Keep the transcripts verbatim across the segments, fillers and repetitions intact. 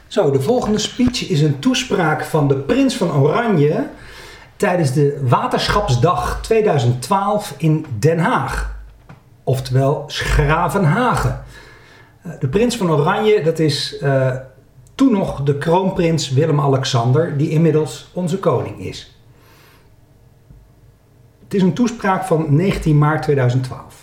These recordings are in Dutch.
Zo, de volgende speech is een toespraak van de Prins van Oranje tijdens de Waterschapsdag tweeduizend twaalf in Den Haag. Oftewel 's-Gravenhage. De Prins van Oranje, dat is uh, toen nog de kroonprins Willem-Alexander, die inmiddels onze koning is. Het is een toespraak van negentien maart tweeduizend twaalf.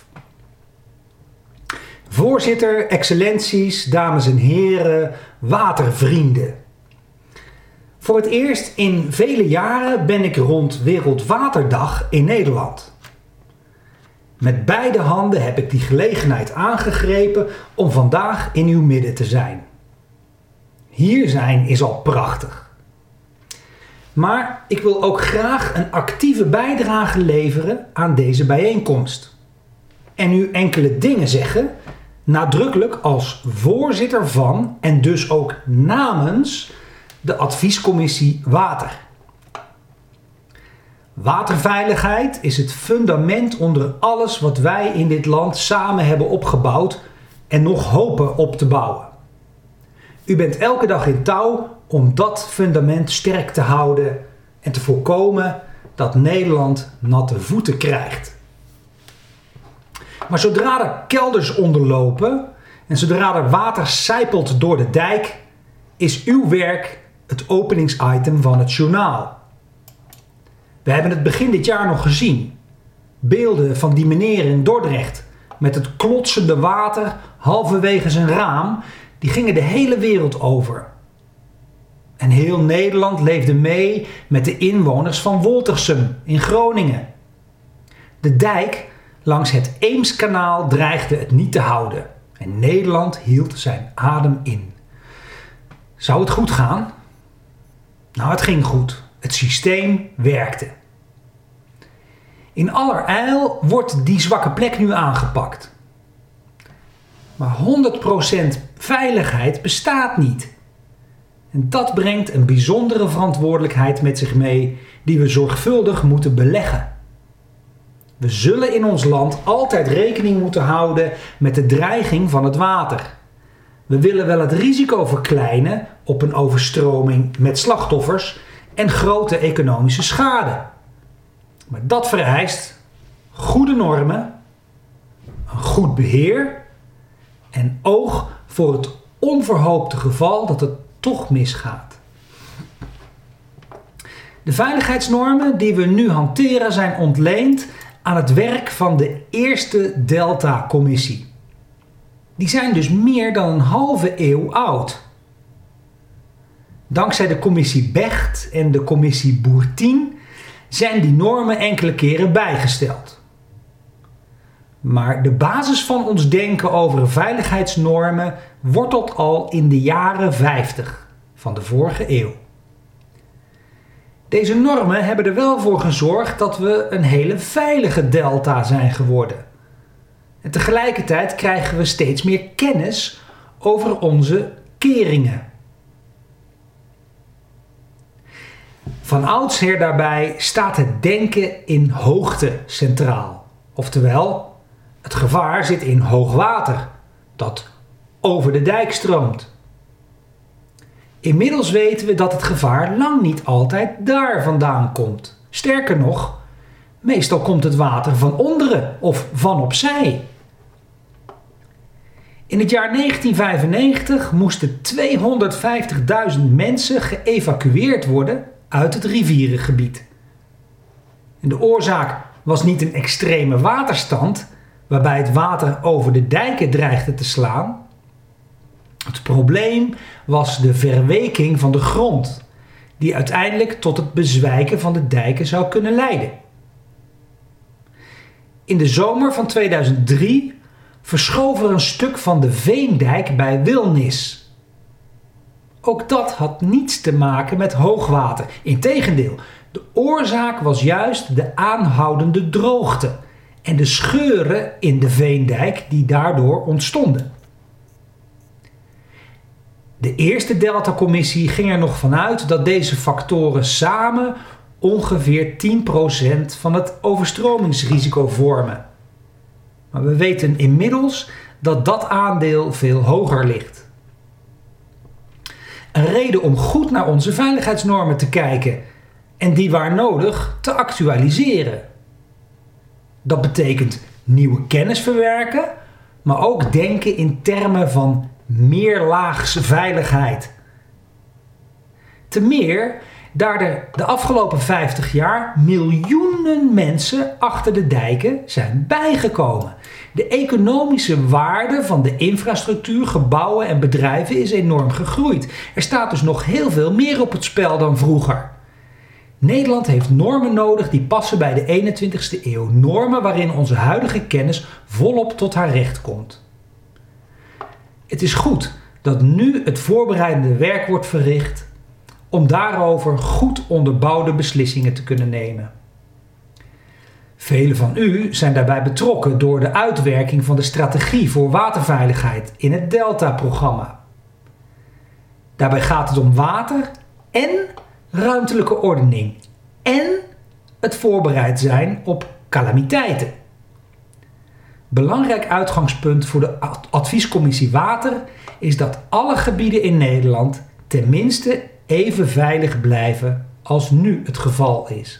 Voorzitter, excellenties, dames en heren, watervrienden. Voor het eerst in vele jaren ben ik rond Wereldwaterdag in Nederland. Met beide handen heb ik die gelegenheid aangegrepen om vandaag in uw midden te zijn. Hier zijn is al prachtig. Maar ik wil ook graag een actieve bijdrage leveren aan deze bijeenkomst. En u enkele dingen zeggen, nadrukkelijk als voorzitter van en dus ook namens de Adviescommissie Water. Waterveiligheid is het fundament onder alles wat wij in dit land samen hebben opgebouwd en nog hopen op te bouwen. U bent elke dag in touw om dat fundament sterk te houden en te voorkomen dat Nederland natte voeten krijgt. Maar zodra er kelders onderlopen en zodra er water sijpelt door de dijk, is uw werk het openingsitem van het journaal. We hebben het begin dit jaar nog gezien. Beelden van die meneer in Dordrecht met het klotsende water halverwege zijn raam, die gingen de hele wereld over. En heel Nederland leefde mee met de inwoners van Woltersum in Groningen. De dijk langs het Eemskanaal dreigde het niet te houden en Nederland hield zijn adem in. Zou het goed gaan? Nou, het ging goed. Het systeem werkte. In allerijl wordt die zwakke plek nu aangepakt. Maar honderd procent veiligheid bestaat niet. En dat brengt een bijzondere verantwoordelijkheid met zich mee die we zorgvuldig moeten beleggen. We zullen in ons land altijd rekening moeten houden met de dreiging van het water. We willen wel het risico verkleinen op een overstroming met slachtoffers en grote economische schade. Maar dat vereist goede normen, een goed beheer en oog voor het onverhoopte geval dat het toch misgaat. De veiligheidsnormen die we nu hanteren zijn ontleend aan het werk van de eerste Delta-commissie. Die zijn dus meer dan een halve eeuw oud. Dankzij de commissie Becht en de commissie Boertien zijn die normen enkele keren bijgesteld. Maar de basis van ons denken over veiligheidsnormen wortelt al in de jaren vijftig van de vorige eeuw. Deze normen hebben er wel voor gezorgd dat we een hele veilige delta zijn geworden. En tegelijkertijd krijgen we steeds meer kennis over onze keringen. Van oudsher daarbij staat het denken in hoogte centraal. Oftewel, het gevaar zit in hoogwater, dat over de dijk stroomt. Inmiddels weten we dat het gevaar lang niet altijd daar vandaan komt. Sterker nog, meestal komt het water van onderen of van opzij. In het jaar negentien vijfennegentig moesten tweehonderdvijftigduizend mensen geëvacueerd worden uit het rivierengebied. En de oorzaak was niet een extreme waterstand waarbij het water over de dijken dreigde te slaan. Het probleem was de verweking van de grond, die uiteindelijk tot het bezwijken van de dijken zou kunnen leiden. In de zomer van tweeduizend drie verschoof er een stuk van de Veendijk bij Wilnis. Ook dat had niets te maken met hoogwater. Integendeel, de oorzaak was juist de aanhoudende droogte en de scheuren in de Veendijk die daardoor ontstonden. De eerste Delta-commissie ging er nog vanuit dat deze factoren samen ongeveer tien procent van het overstromingsrisico vormen. Maar we weten inmiddels dat dat aandeel veel hoger ligt. Een reden om goed naar onze veiligheidsnormen te kijken en die waar nodig te actualiseren. Dat betekent nieuwe kennis verwerken, maar ook denken in termen van meerlaags veiligheid. Te meer daar er de afgelopen vijftig jaar miljoenen mensen achter de dijken zijn bijgekomen. De economische waarde van de infrastructuur, gebouwen en bedrijven is enorm gegroeid. Er staat dus nog heel veel meer op het spel dan vroeger. Nederland heeft normen nodig die passen bij de eenentwintigste eeuw. Normen waarin onze huidige kennis volop tot haar recht komt. Het is goed dat nu het voorbereidende werk wordt verricht om daarover goed onderbouwde beslissingen te kunnen nemen. Velen van u zijn daarbij betrokken door de uitwerking van de strategie voor waterveiligheid in het Delta-programma. Daarbij gaat het om water en ruimtelijke ordening en het voorbereid zijn op calamiteiten. Belangrijk uitgangspunt voor de adviescommissie Water is dat alle gebieden in Nederland tenminste even veilig blijven als nu het geval is.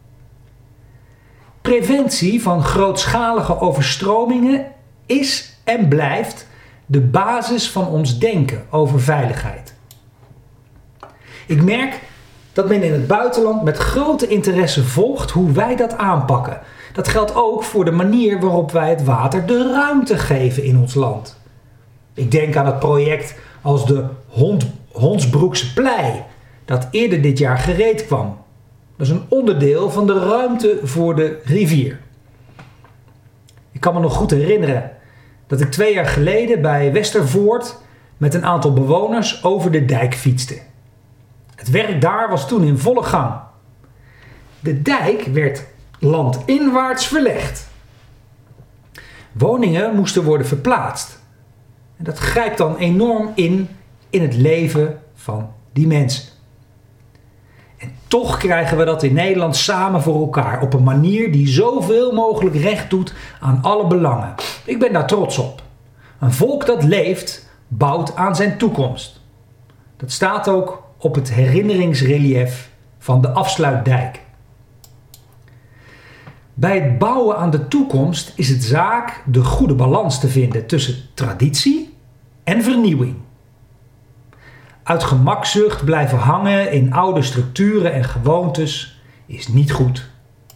Preventie van grootschalige overstromingen is en blijft de basis van ons denken over veiligheid. Ik merk dat men in het buitenland met grote interesse volgt hoe wij dat aanpakken. Dat geldt ook voor de manier waarop wij het water de ruimte geven in ons land. Ik denk aan het project als de Hond, Hondsbroekse Plei, dat eerder dit jaar gereed kwam. Dat is een onderdeel van de ruimte voor de rivier. Ik kan me nog goed herinneren dat ik twee jaar geleden bij Westervoort met een aantal bewoners over de dijk fietste. Het werk daar was toen in volle gang. De dijk werd landinwaarts verlegd. Woningen moesten worden verplaatst. En dat grijpt dan enorm in in het leven van die mensen. En toch krijgen we dat in Nederland samen voor elkaar op een manier die zoveel mogelijk recht doet aan alle belangen. Ik ben daar trots op. Een volk dat leeft, bouwt aan zijn toekomst. Dat staat ook op het herinneringsrelief van de afsluitdijk. Bij het bouwen aan de toekomst is het zaak de goede balans te vinden tussen traditie en vernieuwing. Uit gemakzucht blijven hangen in oude structuren en gewoontes is niet goed.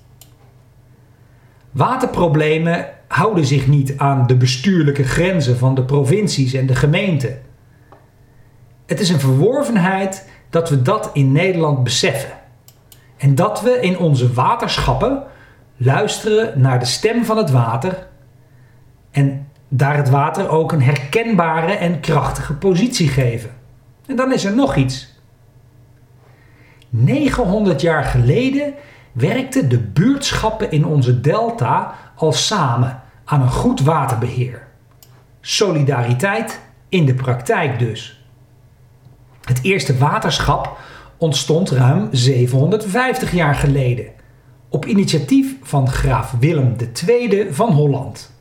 Waterproblemen houden zich niet aan de bestuurlijke grenzen van de provincies en de gemeenten. Het is een verworvenheid dat we dat in Nederland beseffen. En dat we in onze waterschappen luisteren naar de stem van het water en daar het water ook een herkenbare en krachtige positie geven. En dan is er nog iets. negenhonderd jaar geleden werkten de buurtschappen in onze delta al samen aan een goed waterbeheer. Solidariteit in de praktijk dus. Het eerste waterschap ontstond ruim zevenhonderdvijftig jaar geleden op initiatief van graaf Willem de Tweede van Holland.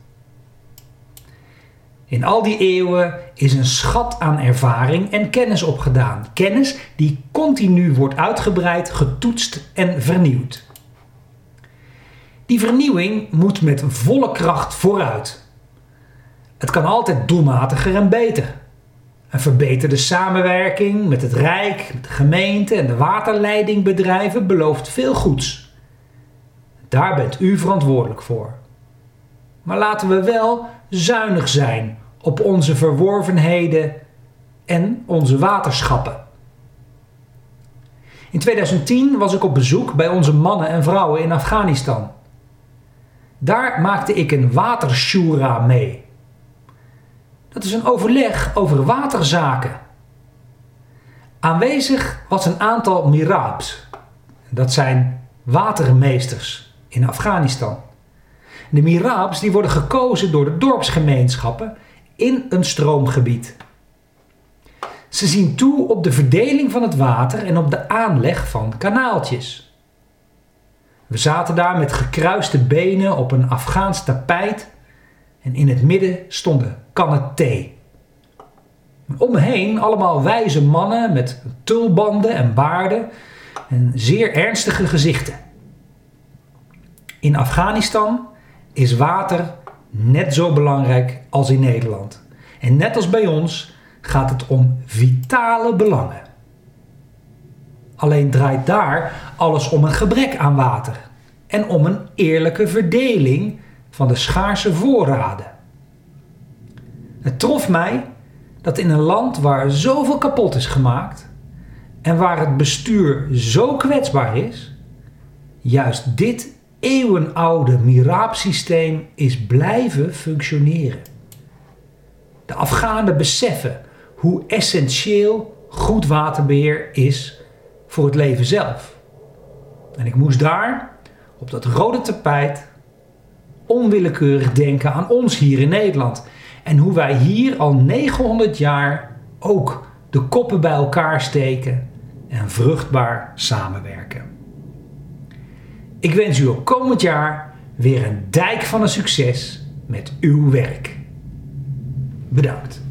In al die eeuwen is een schat aan ervaring en kennis opgedaan. Kennis die continu wordt uitgebreid, getoetst en vernieuwd. Die vernieuwing moet met volle kracht vooruit. Het kan altijd doelmatiger en beter. Een verbeterde samenwerking met het Rijk, met de gemeente en de waterleidingbedrijven belooft veel goeds. Daar bent u verantwoordelijk voor. Maar laten we wel zuinig zijn op onze verworvenheden en onze waterschappen. In tweeduizend tien was ik op bezoek bij onze mannen en vrouwen in Afghanistan. Daar maakte ik een watershura mee. Dat is een overleg over waterzaken. Aanwezig was een aantal mirabs. Dat zijn watermeesters in Afghanistan. De mirabs die worden gekozen door de dorpsgemeenschappen in een stroomgebied. Ze zien toe op de verdeling van het water en op de aanleg van kanaaltjes. We zaten daar met gekruiste benen op een Afghaans tapijt en in het midden stonden kannen thee. Om me heen allemaal wijze mannen met tulbanden en baarden en zeer ernstige gezichten. In Afghanistan is water net zo belangrijk als in Nederland. En net als bij ons gaat het om vitale belangen. Alleen draait daar alles om een gebrek aan water en om een eerlijke verdeling van de schaarse voorraden. Het trof mij dat in een land waar zoveel kapot is gemaakt en waar het bestuur zo kwetsbaar is, juist dit eeuwenoude miraapsysteem is blijven functioneren. De Afghanen beseffen hoe essentieel goed waterbeheer is voor het leven zelf. En ik moest daar, op dat rode tapijt, onwillekeurig denken aan ons hier in Nederland. En hoe wij hier al negenhonderd jaar ook de koppen bij elkaar steken en vruchtbaar samenwerken. Ik wens u ook komend jaar weer een dijk van een succes met uw werk. Bedankt.